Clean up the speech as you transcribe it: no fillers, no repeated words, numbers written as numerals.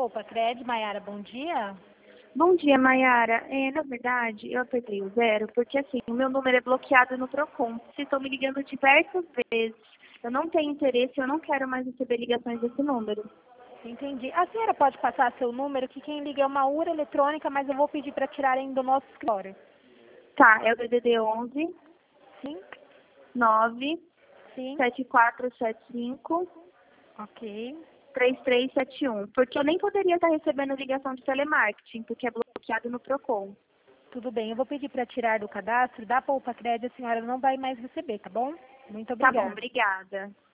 Poupa Cred, Maiara, bom dia. Bom dia, Maiara. Na verdade, eu apertei o 0 porque, assim, o meu número é bloqueado no Procon. Vocês estão me ligando diversas vezes. Eu não tenho interesse, eu não quero mais receber ligações desse número. Entendi. A senhora pode passar seu número, que quem liga é uma URA eletrônica, mas eu vou pedir para tirarem do nosso escritório. Tá, é o DDD 11 Sim? 9 Sim? 7475 Ok. 3371. Porque eu nem poderia estar recebendo ligação de telemarketing, porque é bloqueado no Procon. Tudo bem, eu vou pedir para tirar do cadastro da Poupa Cred, a senhora não vai mais receber, tá bom? Muito Tá bom, obrigada. obrigada.